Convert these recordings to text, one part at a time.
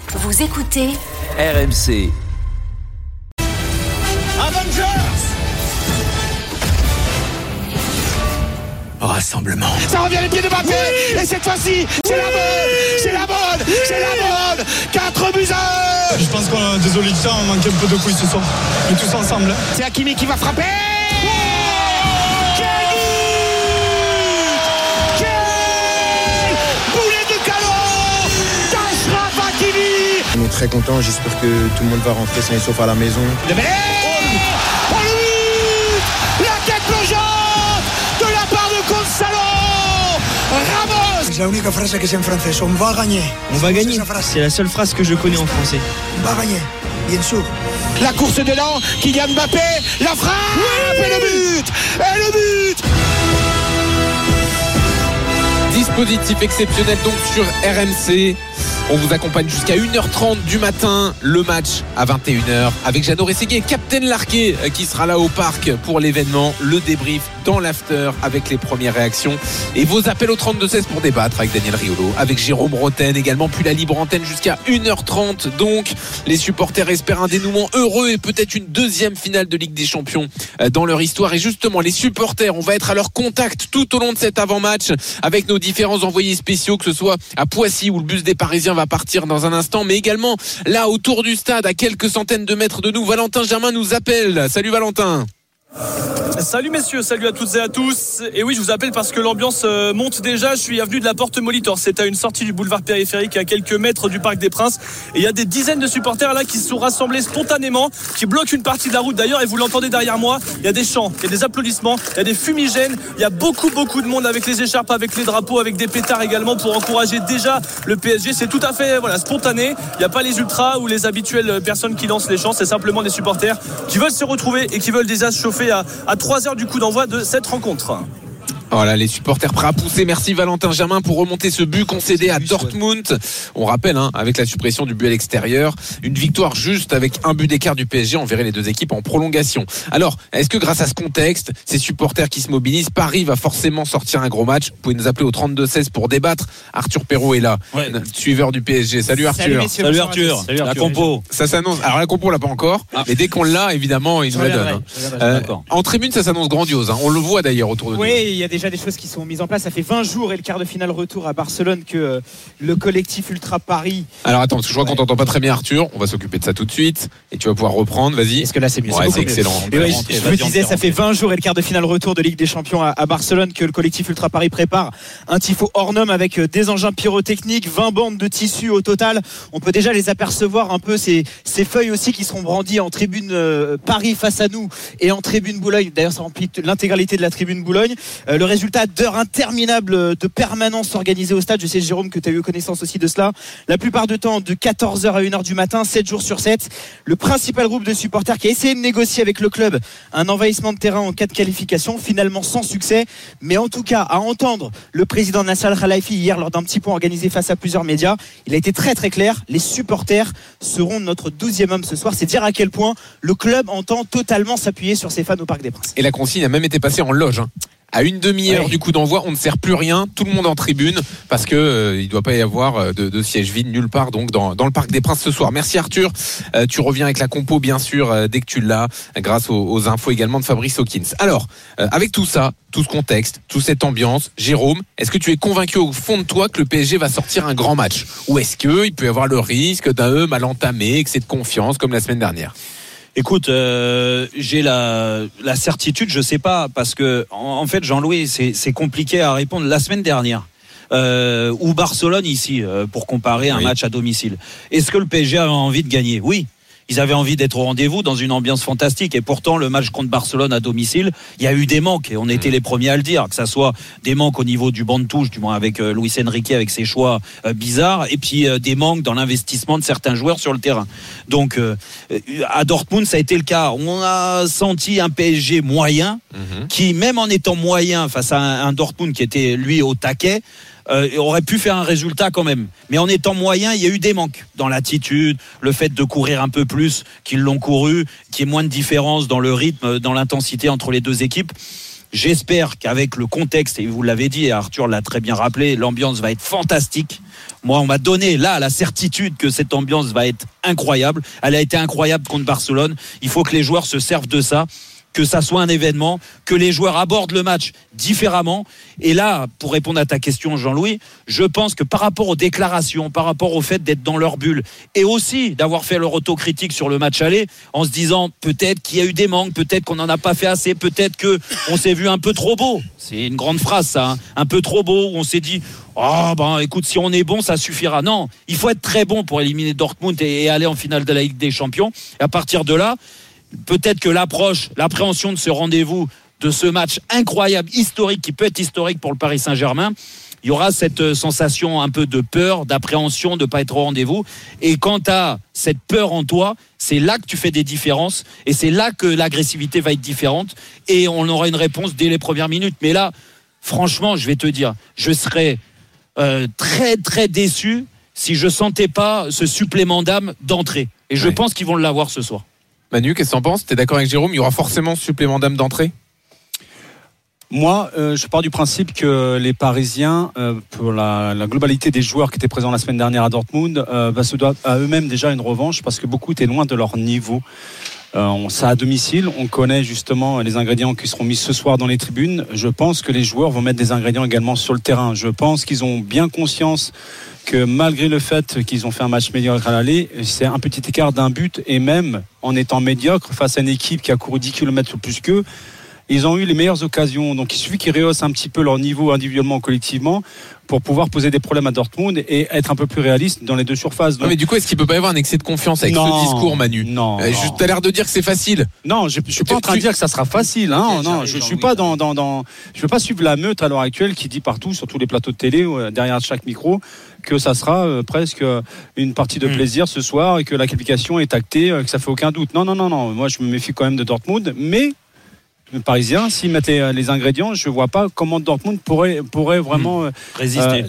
Vous écoutez RMC. Avengers. Rassemblement. Ça revient les pieds de Mbappé. Oui. Et cette fois-ci, c'est la bonne. 4-1. Je pense qu'on a désolé de ça, on manque un peu de couilles ce soir. Mais tous ensemble. C'est Hakimi qui va frapper. On est très contents, j'espère que tout le monde va rentrer sain et sauf à la maison. Le but, la tête plongeante de la part de Gonzalo Ramos. C'est la única phrase que c'est en français, on va gagner. On va gagner, c'est la seule phrase que je connais en français. On va gagner, bien sûr. La course de l'an, Kylian Mbappé, la frappe, oui. Et le but. Dispositif exceptionnel donc sur RMC. On vous accompagne jusqu'à 1h30 du matin, le match à 21h avec Jeannot Rességuier et Captain Larquet qui sera là au parc pour l'événement, le débrief dans l'after avec les premières réactions et vos appels au 32-16 pour débattre avec Daniel Riolo, avec Jérôme Roten également, puis la libre antenne jusqu'à 1h30. Donc les supporters espèrent un dénouement heureux et peut-être une deuxième finale de Ligue des Champions dans leur histoire. Et justement les supporters, on va être à leur contact tout au long de cet avant-match avec nos différents envoyés spéciaux, que ce soit à Poissy où le bus des Parisiens va partir dans un instant, mais également là autour du stade à quelques centaines de mètres de nous. Valentin Germain nous appelle. Salut Valentin. Salut messieurs, salut à toutes et à tous. Et oui, je vous appelle parce que l'ambiance monte déjà. Je suis avenue de la Porte Molitor. C'est à une sortie du boulevard périphérique à quelques mètres du Parc des Princes. Et il y a des dizaines de supporters là qui se sont rassemblés spontanément, qui bloquent une partie de la route d'ailleurs. Et vous l'entendez derrière moi, il y a des chants, il y a des applaudissements, il y a des fumigènes. Il y a beaucoup de monde avec les écharpes, avec les drapeaux, avec des pétards également pour encourager déjà le PSG. C'est tout à fait spontané. Il n'y a pas les ultras ou les habituelles personnes qui lancent les chants. C'est simplement des supporters qui veulent se retrouver et qui veulent déjà se chauffer à 3h du coup d'envoi de cette rencontre. Voilà, les supporters prêts à pousser. Merci Valentin Germain pour remonter ce but concédé à Dortmund. On rappelle, avec la suppression du but à l'extérieur, une victoire juste avec un but d'écart du PSG. On verrait les deux équipes en prolongation. Alors, est-ce que grâce à ce contexte, ces supporters qui se mobilisent, Paris va forcément sortir un gros match? Vous pouvez nous appeler au 32-16 pour débattre. Arthur Perrault est là, suiveur du PSG. Salut Arthur. Salut Arthur. La compo. Ça s'annonce. Alors la compo on l'a pas encore, mais dès qu'on l'a, évidemment, il nous la donne. En tribune, ça s'annonce grandiose. On le voit d'ailleurs autour de nous. Oui, il y a déjà des choses qui sont mises en place. Ça fait 20 jours et le quart de finale retour à Barcelone que le collectif Ultra Paris. Alors attends, parce que je crois qu'on t'entend pas très bien Arthur. On va s'occuper de ça tout de suite et tu vas pouvoir reprendre. Vas-y. Est-ce que là c'est mieux? C'est excellent. Oui, je vous disais, ça fait 20 jours et le quart de finale retour de Ligue des Champions à Barcelone que le collectif Ultra Paris prépare un tifo hors norme avec des engins pyrotechniques, 20 bandes de tissu au total. On peut déjà les apercevoir un peu, ces feuilles aussi qui seront brandies en tribune Paris face à nous et en tribune Boulogne. D'ailleurs, ça remplit l'intégralité de la tribune Boulogne. Le résultat d'heures interminables de permanence organisée au stade. Je sais, Jérôme, que tu as eu connaissance aussi de cela. La plupart du temps, de 14h à 1h du matin, 7 jours sur 7. Le principal groupe de supporters qui a essayé de négocier avec le club un envahissement de terrain en cas de qualification, finalement sans succès. Mais en tout cas, à entendre le président Nasser Al-Khelaifi hier lors d'un petit point organisé face à plusieurs médias, il a été très très clair. Les supporters seront notre 12e homme ce soir. C'est dire à quel point le club entend totalement s'appuyer sur ses fans au Parc des Princes. Et la consigne a même été passée en loge. À une demi-heure du coup d'envoi, on ne sert plus rien, tout le monde en tribune parce que il doit pas y avoir de siège vide nulle part donc dans le Parc des Princes ce soir. Merci Arthur, tu reviens avec la compo bien sûr dès que tu l'as, grâce aux infos également de Fabrice Hawkins. Alors, avec tout ça, tout ce contexte, toute cette ambiance, Jérôme, est-ce que tu es convaincu au fond de toi que le PSG va sortir un grand match? Ou est-ce qu'il peut y avoir le risque d'un mal entamé, excès de confiance comme la semaine dernière? Écoute, j'ai la certitude, je sais pas, parce que en fait, Jean-Louis, c'est compliqué à répondre. La semaine dernière, ou Barcelone ici, pour comparer un match à domicile. Est-ce que le PSG a envie de gagner? Oui. Ils avaient envie d'être au rendez-vous dans une ambiance fantastique et pourtant le match contre Barcelone à domicile, il y a eu des manques et on était les premiers à le dire, que ça soit des manques au niveau du banc de touche, du moins avec Luis Enrique avec ses choix bizarres, et puis des manques dans l'investissement de certains joueurs sur le terrain. Donc à Dortmund ça a été le cas. On a senti un PSG moyen qui, même en étant moyen face à un Dortmund qui était lui au taquet, aurait pu faire un résultat quand même. Mais en étant moyen, il y a eu des manques dans l'attitude, le fait de courir un peu plus qu'ils l'ont couru, qu'il y ait moins de différence dans le rythme, dans l'intensité entre les deux équipes. J'espère qu'avec le contexte, et vous l'avez dit, et Arthur l'a très bien rappelé, l'ambiance va être fantastique. Moi, on m'a donné là la certitude que cette ambiance va être incroyable. Elle a été incroyable contre Barcelone. Il faut que les joueurs se servent de ça, que ça soit un événement, que les joueurs abordent le match différemment. Et là, pour répondre à ta question, Jean-Louis, je pense que par rapport aux déclarations, par rapport au fait d'être dans leur bulle, et aussi d'avoir fait leur autocritique sur le match aller, en se disant peut-être qu'il y a eu des manques, peut-être qu'on n'en a pas fait assez, peut-être qu'on s'est vu un peu trop beau. C'est une grande phrase, ça, hein. Un peu trop beau, où on s'est dit écoute, si on est bon, ça suffira. Non, il faut être très bon pour éliminer Dortmund et aller en finale de la Ligue des Champions. Et à partir de là, peut-être que l'appréhension de ce rendez-vous, de ce match incroyable, historique, qui peut être historique pour le Paris Saint-Germain, il y aura cette sensation un peu de peur, d'appréhension de ne pas être au rendez-vous. Et quand tu as cette peur en toi, c'est là que tu fais des différences et c'est là que l'agressivité va être différente et on aura une réponse dès les premières minutes. Mais là, franchement, je vais te dire, je serais très très déçu si je sentais pas ce supplément d'âme d'entrée. Et je pense qu'ils vont l'avoir ce soir. Manu, qu'est-ce que t'en penses ? T'es d'accord avec Jérôme ? Il y aura forcément ce supplément d'âme d'entrée ? Moi, je pars du principe que les Parisiens, pour la globalité des joueurs qui étaient présents la semaine dernière à Dortmund, se doivent à eux-mêmes déjà une revanche parce que beaucoup étaient loin de leur niveau. Ça à domicile, on connaît justement les ingrédients qui seront mis ce soir dans les tribunes. Je pense que les joueurs vont mettre des ingrédients également sur le terrain. Je pense qu'ils ont bien conscience que malgré le fait qu'ils ont fait un match médiocre à l'aller, c'est un petit écart d'un but et même en étant médiocre face à une équipe qui a couru 10 km plus qu'eux, ils ont eu les meilleures occasions. Donc il suffit qu'ils rehaussent un petit peu leur niveau individuellement ou collectivement pour pouvoir poser des problèmes à Dortmund et être un peu plus réaliste dans les deux surfaces. Donc... mais du coup, est-ce qu'il peut pas y avoir un excès de confiance avec ce discours, Manu ? Non. T'as l'air de dire que c'est facile. Non, je suis pas en train de dire que ça sera facile. Hein. Non, je suis pas je veux pas suivre la meute à l'heure actuelle qui dit partout, sur tous les plateaux de télé, derrière chaque micro, que ça sera presque une partie de plaisir ce soir et que la qualification est actée, que ça fait aucun doute. Non. Moi, je me méfie quand même de Dortmund, mais les Parisiens, s'ils mettent les ingrédients, je ne vois pas comment Dortmund pourrait vraiment résister,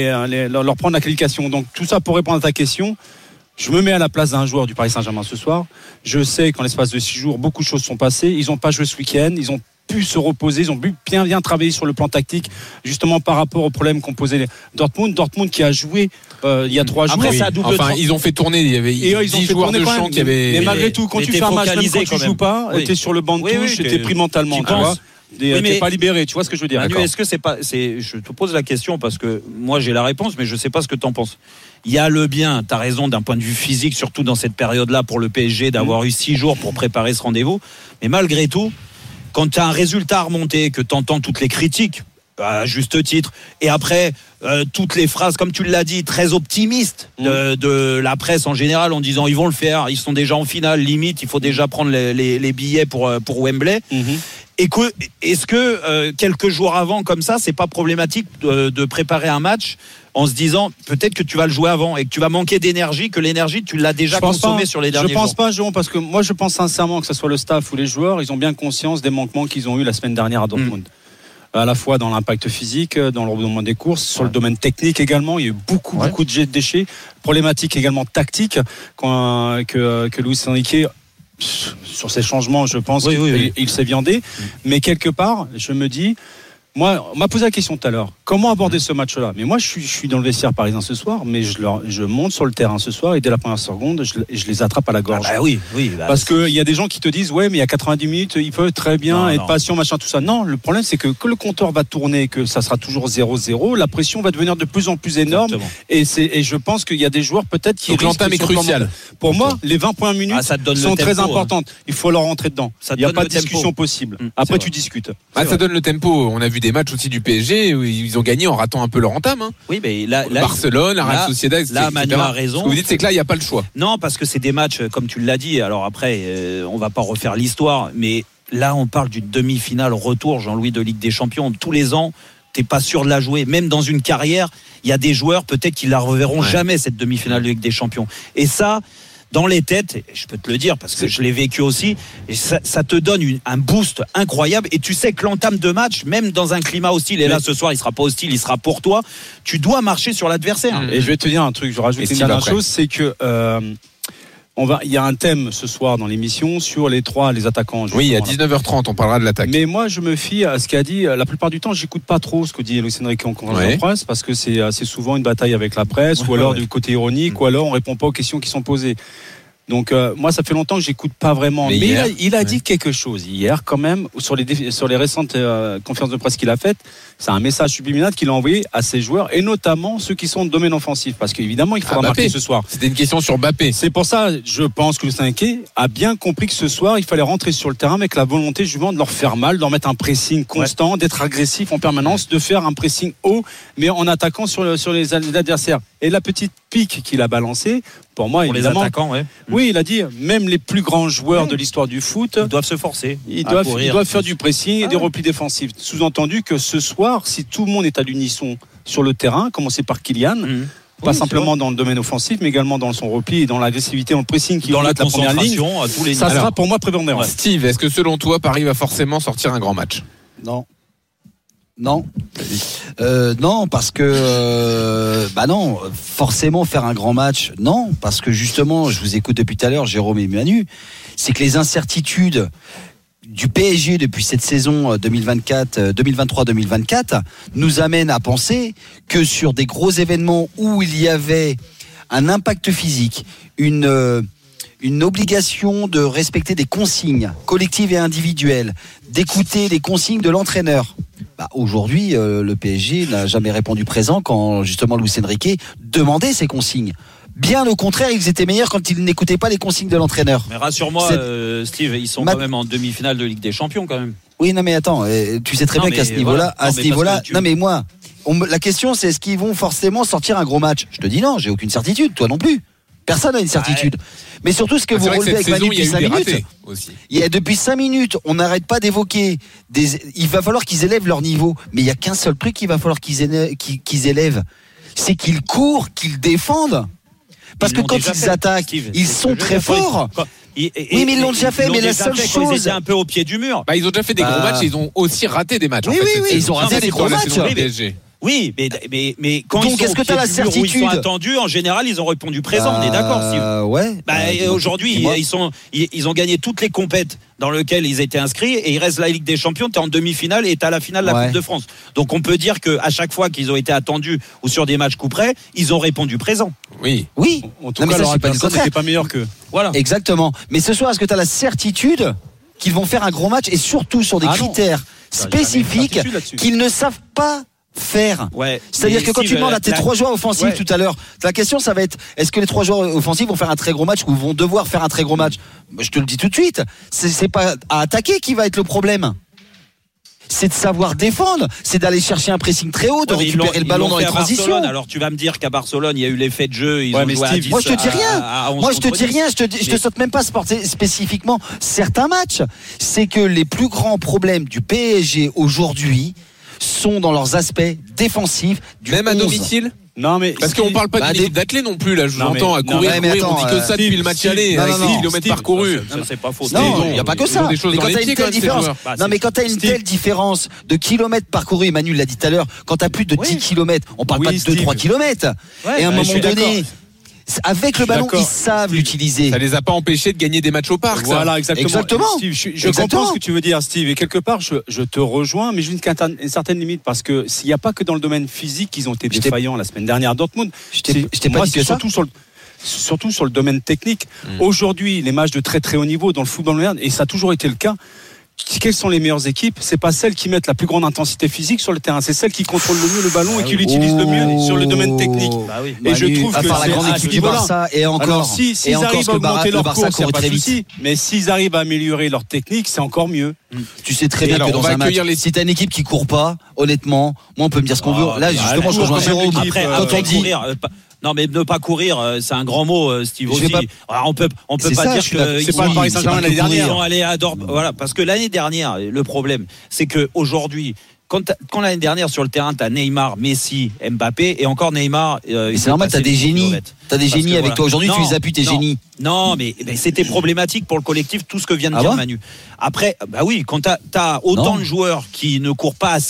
leur prendre la qualification. Donc tout ça pour répondre à ta question, je me mets à la place d'un joueur du Paris Saint-Germain ce soir. Je sais qu'en l'espace de 6 jours, beaucoup de choses sont passées. Ils n'ont pas joué ce week-end, ils ont pu se reposer, ils ont pu bien travailler sur le plan tactique, justement par rapport aux problèmes qu'ont posé Dortmund qui a joué il y a 3 jours. Après, ça a double ils ont fait tourner, il y avait 10 joueurs de champ qui avaient... Mais malgré tout, quand tu fais un match, même quand tu joues pas, tu es sur le banc de touche, tu es pris mentalement, tu vois. T'es pas libéré, tu vois ce que je veux dire. Manu, est-ce que je te pose la question parce que moi j'ai la réponse, mais je sais pas ce que t'en penses. Il y a le bien, t'as raison d'un point de vue physique, surtout dans cette période-là pour le PSG, d'avoir eu 6 jours pour préparer ce rendez-vous. Mais malgré tout, quand tu as un résultat à remonter, que tu entends toutes les critiques, à juste titre, et après toutes les phrases, comme tu l'as dit, très optimistes de la presse en général, en disant ils vont le faire, ils sont déjà en finale, limite, il faut déjà prendre les billets pour Wembley. Et est-ce que quelques jours avant, comme ça, c'est pas problématique de préparer un match en se disant peut-être que tu vas le jouer avant et que tu vas manquer d'énergie, que l'énergie tu l'as déjà consommée sur les derniers jours. Je pense pas, Jérôme, parce que moi je pense sincèrement que ce soit le staff ou les joueurs, ils ont bien conscience des manquements qu'ils ont eu la semaine dernière à Dortmund. À la fois dans l'impact physique, dans le rebondement des courses, sur le domaine technique également, il y a eu beaucoup de déchets, problématiques également tactiques que Luis Enrique, sur ces changements, je pense qu'il s'est viandé. Mais quelque part, je me dis, moi, on m'a posé la question tout à l'heure, comment aborder ce match-là ? Mais moi, je suis dans le vestiaire parisien ce soir, mais je monte sur le terrain ce soir et dès la première seconde, je les attrape à la gorge. Parce qu'il y a des gens qui te disent, ouais, mais il y a 90 minutes, il peut très bien être patient, machin, tout ça. Non, le problème, c'est que le compteur va tourner, que ça sera toujours 0-0, la pression va devenir de plus en plus énorme. Et je pense qu'il y a des joueurs peut-être qui... Donc l'entame est cruciale. Pour moi, les 20 premières minutes sont très importantes. Il faut leur rentrer dedans. Il n'y a pas de discussion possible. Après, tu discutes. Ça donne le tempo. On a vu des matchs aussi du PSG où ils ont gagné en ratant un peu leur entame. Oui, mais là Barcelone, la Real Sociedad, etc. Là, Manu a raison. Ce que vous dites, c'est que là, il n'y a pas le choix. Non, parce que c'est des matchs, comme tu l'as dit. Alors après, on va pas refaire l'histoire, mais là, on parle d'une demi-finale retour, Jean-Louis, de Ligue des Champions. Tous les ans, t'es pas sûr de la jouer. Même dans une carrière, il y a des joueurs peut-être qui la reverront jamais, cette demi-finale de Ligue des Champions. Et ça, dans les têtes, je peux te le dire parce que je l'ai vécu aussi, et ça te donne un boost incroyable. Et tu sais que l'entame de match, même dans un climat hostile, et là ce soir il sera pas hostile, il sera pour toi, tu dois marcher sur l'adversaire. Et je vais te dire un truc, je rajoute une dernière chose, c'est que il y a un thème ce soir dans l'émission sur les attaquants. Oui, à 19h30, on parlera de l'attaque. Mais moi, je me fie à ce qu'a dit. La plupart du temps, j'écoute pas trop ce que dit Luis Enrique en conférence de presse, parce que c'est assez souvent une bataille avec la presse, ou alors du côté ironique, ou alors on répond pas aux questions qui sont posées. Donc moi, ça fait longtemps que j'écoute pas vraiment. Mais il a dit quelque chose hier quand même sur les récentes conférences de presse qu'il a faites. C'est un message subliminal qu'il a envoyé à ses joueurs, et notamment ceux qui sont de domaine offensif, parce qu'évidemment il faudra marquer ce soir. C'était une question sur Mbappé. C'est pour ça, je pense que le 5 a bien compris que ce soir il fallait rentrer sur le terrain avec la volonté justement de leur faire mal, de leur mettre un pressing constant, d'être agressif en permanence, de faire un pressing haut, mais en attaquant sur les adversaires. Et la petite pique qu'il a balancée, pour moi, pour évidemment, les attaquants, oui, il a dit, même les plus grands joueurs de l'histoire du foot, ils doivent se forcer. Ils doivent faire du pressing et des replis défensifs. Sous-entendu que ce soir, si tout le monde est à l'unisson sur le terrain, commencer par Kylian, pas simplement dans le domaine offensif, mais également dans son repli et dans l'agressivité, dans le pressing qui dans la première ligne, à tous les ça sera pour moi prépondérant. Steve, est-ce que selon toi, Paris va forcément sortir un grand match ? Non. Non, parce que non, forcément faire un grand match, non, parce que justement, je vous écoute depuis tout à l'heure, Jérôme et Manu, c'est que les incertitudes du PSG depuis cette saison 2023-2024 nous amènent à penser que sur des gros événements où il y avait un impact physique, une obligation de respecter des consignes collectives et individuelles, d'écouter les consignes de l'entraîneur. Aujourd'hui, le PSG n'a jamais répondu présent quand justement Luis Enrique demandait ces consignes. Bien au contraire, ils étaient meilleurs quand ils n'écoutaient pas les consignes de l'entraîneur. Mais rassure-moi, Steve, ils sont quand même en demi-finale de Ligue des Champions quand même. Oui, non mais attends, tu sais très bien qu'à ce niveau-là, non mais moi, la question c'est est-ce qu'ils vont forcément sortir un gros match ? Je te dis non, j'ai aucune certitude, toi non plus. Personne n'a une certitude. Mais surtout ce que vous relevez avec Manu depuis 5 minutes. Depuis 5 minutes, on n'arrête pas d'évoquer il va falloir qu'ils élèvent leur niveau. Mais il n'y a qu'un seul truc qu'il va falloir qu'ils élèvent. C'est qu'ils courent, qu'ils défendent. Parce que quand ils attaquent, ils sont très forts. Oui, mais ils l'ont déjà fait, mais la seule chose. Ils étaient un peu au pied du mur. Ils ont déjà fait des gros matchs et ils ont aussi raté des matchs. Oui, ils ont raté des gros matchs. Oui, mais quand donc, ils sont est-ce que tu as la certitude où ils sont attendus, en général, ils ont répondu présent. On est d'accord, Steve. Ouais. Aujourd'hui, ils ont gagné toutes les compètes dans lesquelles ils étaient inscrits, et il reste la Ligue des Champions. T'es en demi-finale et t'as la finale de la Coupe de France. Donc on peut dire que à chaque fois qu'ils ont été attendus ou sur des matchs coup près, ils ont répondu présent. Oui. En tout cas, leur adversaire n'était pas meilleur qu'eux. Voilà. Exactement. Mais ce soir, est-ce que tu as la certitude qu'ils vont faire un gros match, et surtout sur des critères spécifiques qu'ils ne savent pas faire. C'est-à-dire que quand tu demandes à tes 3 joueurs offensifs tout à l'heure, la question ça va être est-ce que les 3 joueurs offensifs vont faire un très gros match ou vont devoir faire un très gros match ? Je te le dis tout de suite, c'est pas à attaquer qui va être le problème. C'est de savoir défendre, c'est d'aller chercher un pressing très haut, de récupérer le ballon dans les transitions. Alors tu vas me dire qu'à Barcelone, il y a eu l'effet de jeu, ils ont joué à 10. Moi je te dis rien. Je te saute même pas spécifiquement certains matchs. C'est que les plus grands problèmes du PSG aujourd'hui sont dans leurs aspects défensifs du même 11. À domicile. Non mais parce qu'on parle pas d'une équipe d'athlètes non plus là, je vous entends à courir, on dit que ça depuis le match aller, avec 6 km parcourus. Ça c'est pas faux. Non, il n'y a pas que ça. Mais quand tu as une telle différence, mais quand tu as une telle différence de kilomètres parcourus, Emmanuel l'a dit tout à l'heure, quand tu as plus de 10 km, on parle pas de 2-3 km. Et à un moment donné, avec le ballon, ils savent l'utiliser. Ça les a pas empêchés de gagner des matchs au parc. Voilà, exactement. Steve, je comprends ce que tu veux dire, Steve. Et quelque part, je te rejoins, mais jusqu'à une certaine limite, parce que s'il n'y a pas que dans le domaine physique qu'ils ont été défaillants la semaine dernière à Dortmund, je t'ai pas dit que surtout sur le domaine technique. Aujourd'hui, les matchs de très très haut niveau dans le football moderne, et ça a toujours été le cas. Quelles sont les meilleures équipes ? C'est pas celles qui mettent la plus grande intensité physique sur le terrain, c'est celles qui contrôlent le mieux le ballon et qui l'utilisent le mieux sur le domaine technique. Et je trouve que la grande équipe du Barça et encore s'ils arrivent à augmenter leur course, il n'y a pas de souci. Mais s'ils arrivent à améliorer leur technique, c'est encore mieux. Tu sais très bien que dans un match, si t'as une équipe qui court pas, honnêtement, moi on peut me dire ce qu'on veut. Là justement, je rejoins Jérôme. Quand on dit non mais ne pas courir, c'est un grand mot, Steve aussi. On peut pas dire que c'est pas le Paris Saint-Germain l'année dernière. Ils sont allés à Dortmund. Voilà, parce que l'année dernière, le problème, c'est que aujourd'hui, quand l'année dernière sur le terrain, t'as Neymar, Messi, Mbappé, et encore Neymar. C'est normal, t'as des génies. T'as des génies avec toi. Aujourd'hui, tu les appuies tes génies. Non, mais c'était problématique pour le collectif, tout ce que vient de dire Manu. Après, oui, quand t'as autant de joueurs qui ne courent pas assez.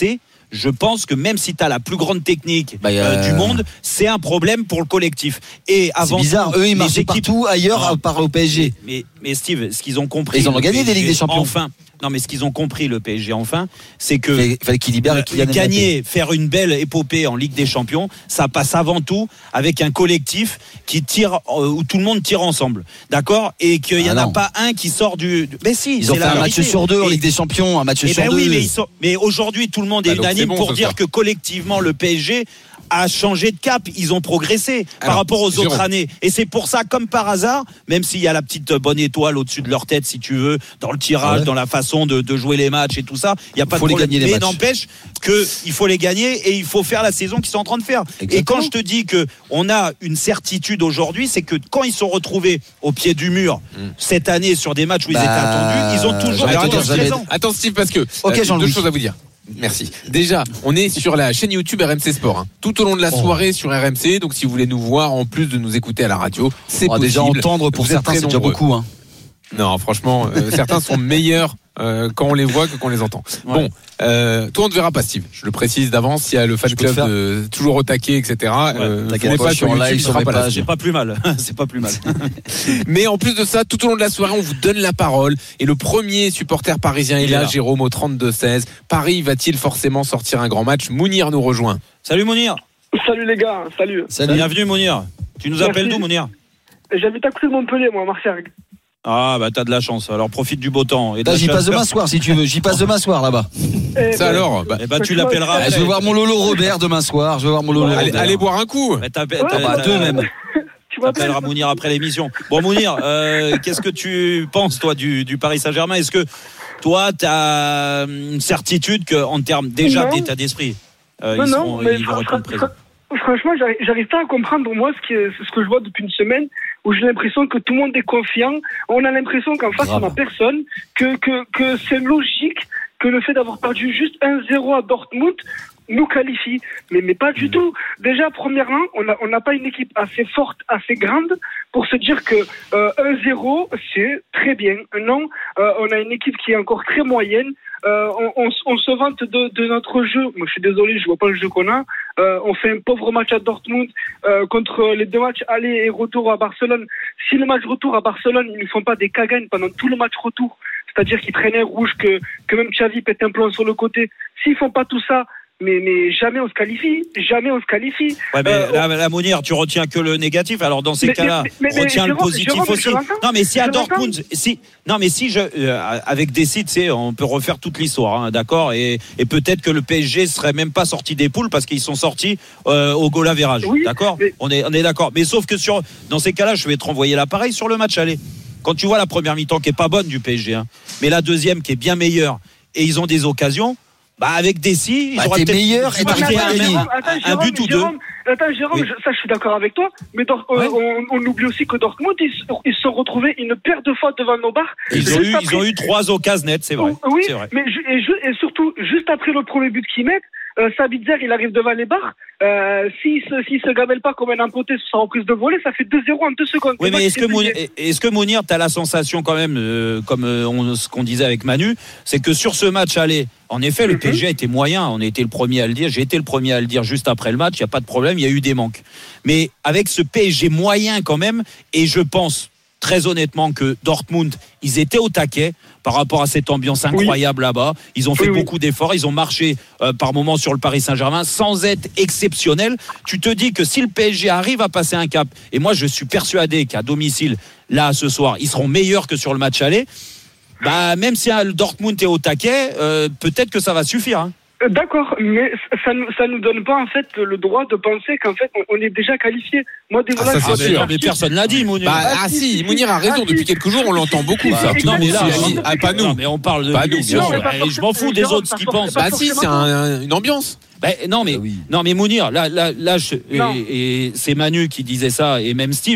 je pense que même si tu as la plus grande technique du monde, c'est un problème pour le collectif. Et avant c'est bizarre, eux ils marchent partout ailleurs par au PSG. Mais Steve, ce qu'ils ont compris, ils ont gagné des Ligues des Champions. Enfin. Non, mais ce qu'ils ont compris, le PSG, enfin, c'est que fallait qu'il libère gagner, faire une belle épopée en Ligue des Champions, ça passe avant tout avec un collectif qui tire, où tout le monde tire ensemble, d'accord, et qu'il y en a pas un qui sort du. Mais si, ils ont fait un match sur deux en Ligue des Champions, un match sur deux. Oui, mais aujourd'hui, tout le monde est unanime pour dire que collectivement, le PSG a changé de cap, ils ont progressé par rapport aux autres années. Et c'est pour ça, comme par hasard, même s'il y a la petite bonne étoile au-dessus de leur tête, si tu veux, dans le tirage, dans la façon de jouer les matchs et tout ça, il n'y a pas de problème. Mais n'empêche qu'il faut les gagner et il faut faire la saison qu'ils sont en train de faire. Exactement. Et quand je te dis qu'on a une certitude aujourd'hui, c'est que quand ils sont retrouvés au pied du mur cette année sur des matchs où ils étaient attendus, ils ont toujours été présents. Attends Steve, parce que deux choses à vous dire. Merci. Déjà, on est sur la chaîne YouTube RMC Sport. Tout au long de la soirée sur RMC. Donc, si vous voulez nous voir en plus de nous écouter à la radio, c'est possible. Déjà entendre pour certains, c'est déjà beaucoup. Non, franchement, certains sont meilleurs quand on les voit que quand on les entend. Ouais. Bon, toi on ne verra pas Steve. Je le précise d'avance. Il y a le fan club toujours au taquet, etc. T'inquiète pas, sur live, c'est pas plus mal. C'est pas plus mal. Mais en plus de ça, tout au long de la soirée, on vous donne la parole. Et le premier supporter parisien est là, Jérôme au 32-16. Paris va-t-il forcément sortir un grand match? Mounir nous rejoint. Salut Mounir. Salut les gars, salut. Bienvenue Mounir. Tu nous appelles d'où Mounir? J'habite à côté de Montpellier, moi, à Marseille. Ah bah t'as de la chance, alors profite du beau temps. Et j'y passe demain soir si tu veux, j'y passe demain soir là-bas. Alors tu l'appelleras. Je vais voir mon Lolo Robert demain soir, allez boire un coup. Deux même. Tu m'appelleras Mounir après l'émission. Bon Mounir, qu'est-ce que tu penses toi du Paris Saint-Germain? Est-ce que toi t'as une certitude qu'en termes déjà d'état d'esprit ils vont répondre présent? Franchement, j'arrive pas à comprendre moi ce que je vois depuis une semaine où j'ai l'impression que tout le monde est confiant. On a l'impression qu'en face on a personne, que c'est logique que le fait d'avoir perdu juste 1-0 à Dortmund nous qualifie. Mais pas du tout. Déjà, premièrement, on n'a pas une équipe assez forte, assez grande pour se dire que 1-0 c'est très bien. Non, on a une équipe qui est encore très moyenne. On se vante de notre jeu. Moi, je suis désolé, je vois pas le jeu qu'on a. On fait un pauvre match à Dortmund contre les deux matchs aller et retour à Barcelone. Si le match retour à Barcelone, ils ne font pas des caganes pendant tout le match retour, c'est-à-dire qu'ils traînaient rouge, que même Xavi pète un plomb sur le côté. S'ils font pas tout ça, mais jamais on se qualifie. Ouais, mais la Mounir, tu retiens que le négatif. Alors dans ces cas-là, retiens le positif aussi. Non, mais si à Dortmund, avec des sites, on peut refaire toute l'histoire, d'accord. Et peut-être que le PSG serait même pas sorti des poules parce qu'ils sont sortis au goal average, d'accord. On est d'accord. Mais sauf que dans ces cas-là, je vais te renvoyer l'appareil sur le match aller. Quand tu vois la première mi-temps qui est pas bonne du PSG, mais la deuxième qui est bien meilleure et ils ont des occasions. Avec Dessy, ils auraient peut-être marqué un but ou deux. Attends, Jérôme, ça je suis d'accord avec toi, mais on oublie aussi que Dortmund, ils se sont retrouvés une paire de fois devant nos barres. Ils ont eu 3 occasions nettes, c'est vrai. Oui, c'est vrai. Mais et surtout, juste après le premier but qu'ils mettent, Sabitzer, il arrive devant les barres. S'il se gamelle pas comme un impoté sur sa reprise de volée, ça fait 2-0 en 2 secondes. Oui, mais est-ce que Mounir, t'as la sensation quand même, comme ce qu'on disait avec Manu, c'est que sur ce match aller, en effet, le PSG a été moyen. On a été le premier à le dire. J'ai été le premier à le dire juste après le match. Il n'y a pas de problème. Il y a eu des manques. Mais avec ce PSG moyen quand même, et je pense très honnêtement que Dortmund, ils étaient au taquet par rapport à cette ambiance incroyable là-bas. Ils ont fait beaucoup d'efforts. Ils ont marché par moments sur le Paris Saint-Germain sans être exceptionnel. Tu te dis que si le PSG arrive à passer un cap, et moi je suis persuadé qu'à domicile, là ce soir, ils seront meilleurs que sur le match aller. Même si le Dortmund est au taquet, peut-être que ça va suffire. D'accord, mais ça nous donne pas en fait le droit de penser qu'en fait on est déjà qualifié. Moi, c'est sûr. Mais personne l'a dit, Mounir. Si, Mounir a raison. Depuis quelques jours, on l'entend beaucoup. Ça. Non, mais là, pas nous. Non, mais on parle de pas nous, bien sûr. Je m'en fous des autres qui pensent. Si, c'est une ambiance. Non, mais Mounir, là, et c'est Manu qui disait ça, et même Steve.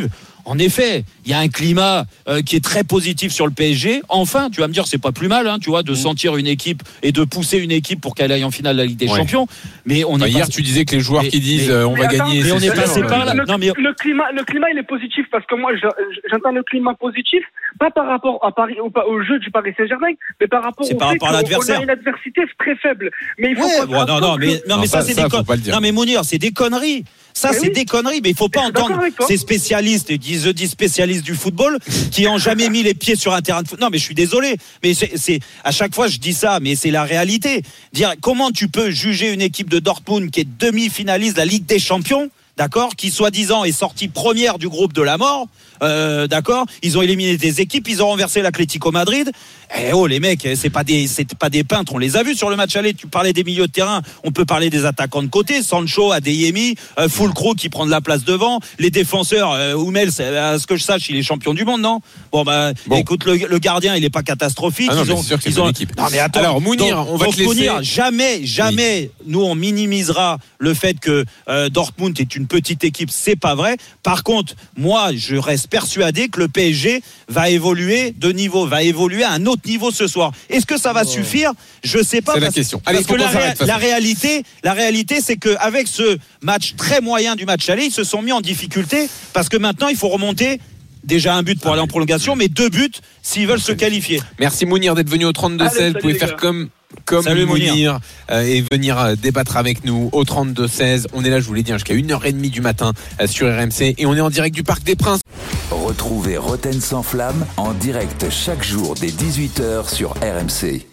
en effet, il y a un climat qui est très positif sur le PSG. Enfin, tu vas me dire, c'est pas plus mal, tu vois, de sentir une équipe et de pousser une équipe pour qu'elle aille en finale de la Ligue des Champions. Mais on hier, tu disais que les joueurs qui disent on va gagner. Mais on est passé par là. Le climat, il est positif parce que moi, j'entends le climat positif, pas par rapport à Paris, au jeu du Paris Saint-Germain, mais par rapport au fait qu'on a une adversité très faible. Mais il faut mais ça c'est des conneries. Non mais Mounir, c'est des conneries. Ça, c'est des conneries, mais il faut pas entendre ces spécialistes, je dis spécialistes du football, qui ont jamais mis les pieds sur un terrain de foot. Non, mais je suis désolé, mais c'est à chaque fois je dis ça, mais c'est la réalité. Dire comment tu peux juger une équipe de Dortmund qui est demi-finaliste de la Ligue des Champions, d'accord, qui soi-disant est sortie première du groupe de la mort, d'accord, ils ont éliminé des équipes, ils ont renversé l'Atlético Madrid. Les mecs, c'est pas des peintres, on les a vus sur le match aller. Tu parlais des milieux de terrain, on peut parler des attaquants de côté, Sancho, Adeyemi, Fulcro qui prend de la place devant, les défenseurs, Hummels, à ce que je sache, il est champion du monde, non? Bon. Écoute, le gardien, il est pas catastrophique. Ils ont l'équipe. Non mais attends, alors Mounir, on va te laisser. Mounir, jamais nous on minimisera le fait que Dortmund est une petite équipe, c'est pas vrai. Par contre, moi, je reste persuadé que le PSG va évoluer de niveau, va évoluer à un autre niveau ce soir. Est-ce que ça va suffire? Je sais pas. C'est la question. Allez, parce que la réalité, c'est qu'avec ce match très moyen du match aller, ils se sont mis en difficulté parce que maintenant il faut remonter. Déjà un but pour aller en prolongation, mais 2 buts s'ils veulent se qualifier. Merci Mounir d'être venu au 32-16. Vous pouvez faire comme Mounir et venir débattre avec nous au 32-16. On est là, je vous l'ai dit, jusqu'à 1h30 du matin sur RMC et on est en direct du Parc des Princes. Retrouvez Roten sans flamme en direct chaque jour dès 18h sur RMC.